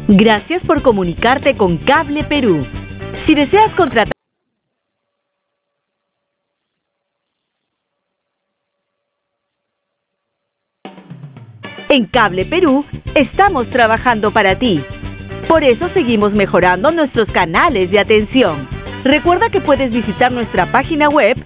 Gracias por comunicarte con Cable Perú. Si deseas contratar en Cable Perú, estamos trabajando para ti. Por eso seguimos mejorando nuestros canales de atención. Recuerda que puedes visitar nuestra página web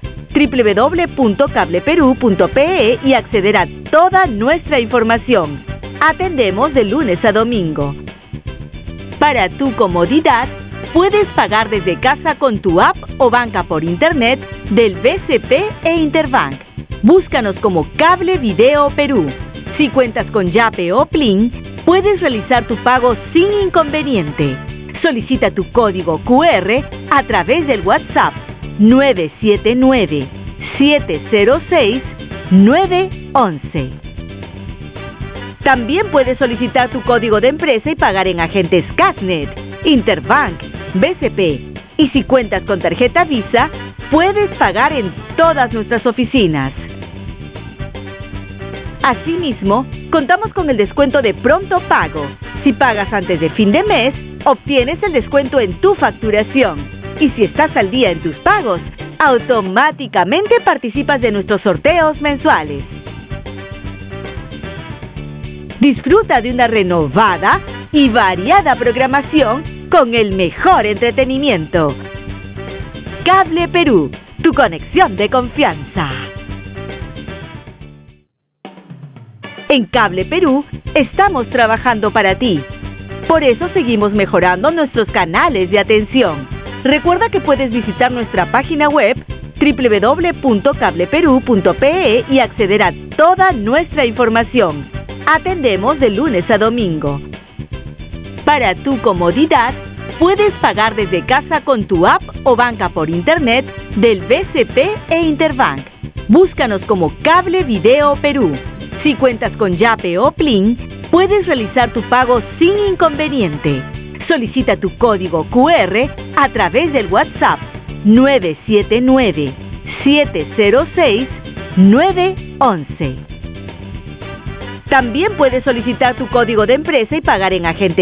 www.cableperú.pe y acceder a toda nuestra información. Atendemos de lunes a domingo. Para tu comodidad, puedes pagar desde casa con tu app o banca por internet del BCP e Interbank. Búscanos como Cable Video Perú. Si cuentas con Yape o Plin, puedes realizar tu pago sin inconveniente. Solicita tu código QR a través del WhatsApp 979-706-911. También puedes solicitar tu código de empresa y pagar en agentes Casnet, Interbank, BCP. Y si cuentas con tarjeta Visa, puedes pagar en todas nuestras oficinas. Asimismo, contamos con el descuento de pronto pago. Si pagas antes de fin de mes, obtienes el descuento en tu facturación. Y si estás al día en tus pagos, automáticamente participas de nuestros sorteos mensuales. Disfruta de una renovada y variada programación con el mejor entretenimiento. Cable Perú, tu conexión de confianza. En Cable Perú, estamos trabajando para ti. Por eso seguimos mejorando nuestros canales de atención. Recuerda que puedes visitar nuestra página web www.cableperú.pe y acceder a toda nuestra información. Atendemos de lunes a domingo. Para tu comodidad, puedes pagar desde casa con tu app o banca por internet del BCP e Interbank. Búscanos como Cable Video Perú. Si cuentas con Yape o Plin, puedes realizar tu pago sin inconveniente. Solicita tu código QR a través del WhatsApp 979-706-911. También puedes solicitar tu código de empresa y pagar en agente